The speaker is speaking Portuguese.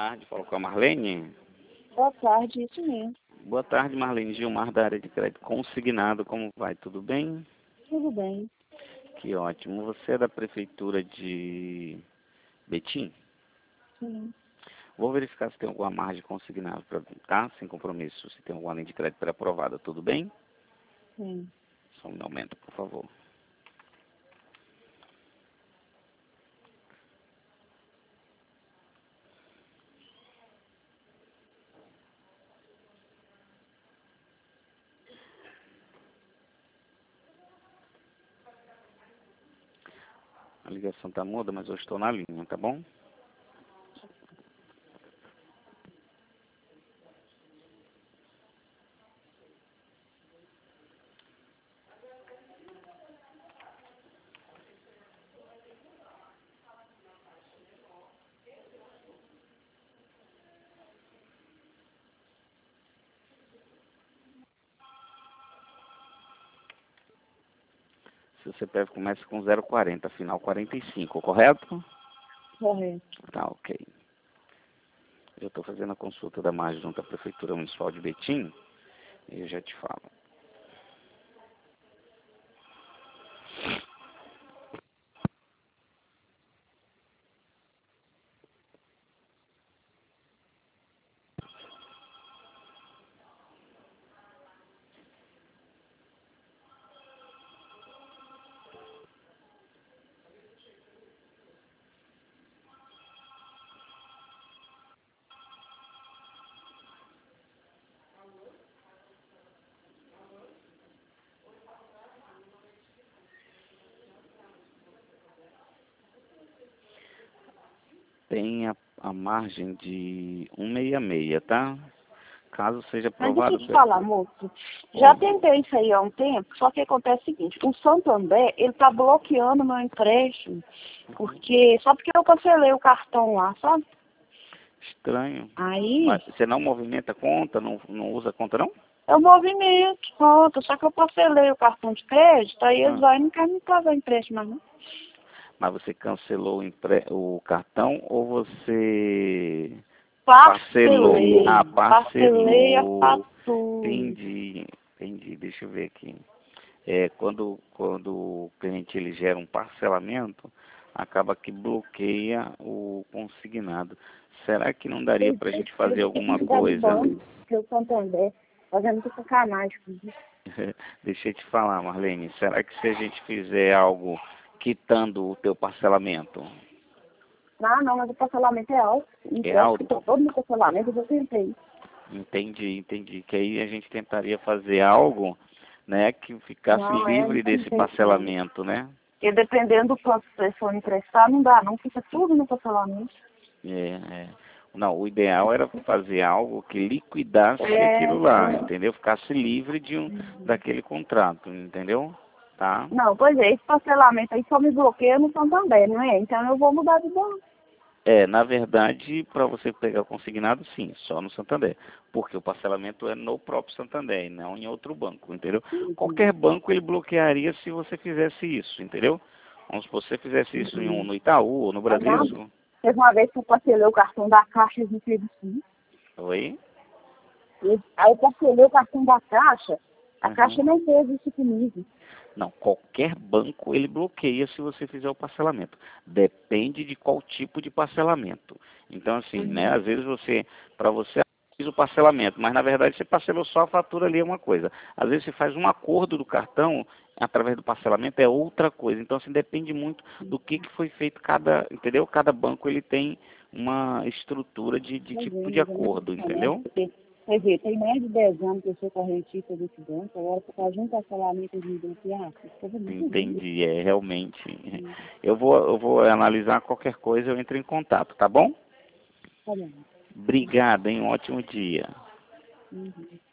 tarde, falo com a Marlene. Boa tarde, isso mesmo. Boa tarde, Marlene. Gilmar da área de crédito consignado. Como vai? Tudo bem? Tudo bem. Que ótimo. Você é da prefeitura de Betim? Sim. Vou verificar se tem alguma margem consignada para vir, tá? Sem compromisso. Se tem alguma linha de crédito pré-aprovada, tudo bem? Sim. Só um aumento, por favor. A ligação tá muda, mas eu estou na linha, tá bom? Seu CPF começa com 040, final 45, correto? Correto. Tá, ok. Eu estou fazendo a consulta da margem junto à Prefeitura Municipal de Betim e eu já te falo. Tem a margem de 166, tá? Caso seja Mas deixa aprovado... eu te falar, moço. Já tentei isso aí há um tempo, só que acontece o seguinte, o Santander, ele tá bloqueando meu empréstimo, só porque eu cancelei o cartão lá, sabe? Estranho. Aí, Mas você não movimenta a conta, não usa a conta, não? eu movimento, conta, só que eu cancelei o cartão de crédito, aí eles Ah, vão e não querem me pagar empréstimo mais, não. mas você cancelou o cartão ou você parcelou? Parcelei. Ah, Parcelei a parcelou. fatura. Entendi. Deixa eu ver aqui. Quando o cliente ele gera um parcelamento, acaba que bloqueia o consignado. Será que não daria para a gente fazer alguma coisa? Porque o Santander fazendo muita sacanagem com isso. Deixa eu te falar, Marlene. Será que se a gente fizer algo quitando o teu parcelamento, Ah, não, mas o parcelamento é alto. é Então, alto? todo meu parcelamento eu já tentei. Entendi. Que aí a gente tentaria fazer algo, né, que ficasse Não, livre não tem desse jeito não. parcelamento, né? Porque dependendo do quanto você for emprestar, não dá, não fica tudo no parcelamento. É. Não, o ideal era fazer algo que liquidasse É, aquilo lá, entendeu? Ficasse livre daquele contrato, entendeu? Tá? não, pois é, esse parcelamento aí só me bloqueia no Santander, não é? Então eu vou mudar de banco. Na verdade, para você pegar o consignado, sim, só no Santander. Porque o parcelamento é no próprio Santander, e não em outro banco, entendeu? Qualquer banco ele bloquearia se você fizesse isso, entendeu? Vamos supor, se você fizesse isso no Itaú ou no Mas não, Bradesco. teve uma vez que eu parcelei o cartão da Caixa de serviço. Oi? Aí eu parcelei o cartão da Caixa, a Uhum. Caixa não fez isso comigo. Não, qualquer banco ele bloqueia se você fizer o parcelamento. Depende de qual tipo de parcelamento. Então, assim, né, às vezes para você fez o parcelamento, mas na verdade você parcelou só a fatura ali, é uma coisa. Às vezes você faz um acordo do cartão através do parcelamento, é outra coisa. Então, assim, depende muito do que foi feito entendeu? Cada banco ele tem uma estrutura de tipo de acordo, entendeu? Quer dizer, tem mais de 10 anos que eu sou correntista desse banco, agora por causa de um parcelamento de bloquear, ficava muito ruim. Entendi, realmente. Eu vou analisar qualquer coisa, eu entro em contato, tá bom? Tá bom. Obrigado, hein? Um ótimo dia. Uhum.